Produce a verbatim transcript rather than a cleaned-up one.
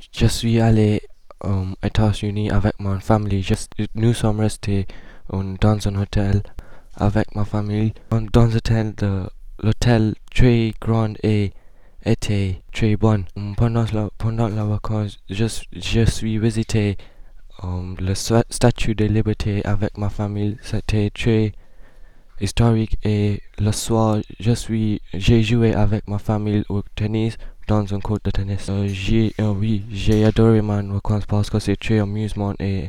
je suis allé aux États-Unis avec ma famille. Just- nous sommes restés euh, dans un hôtel avec ma famille. Dans un hôtel, de- l'hôtel très grand et était très bon. Um, Pendant la, pendant la vacances, je, je suis visité um, le sta- statue de liberté avec ma famille. C'était très historique et le soir, je suis, j'ai joué avec ma famille au tennis dans un court de tennis. Euh, j'ai, euh, oui, j'ai adoré ma vacances parce que c'est très amusant et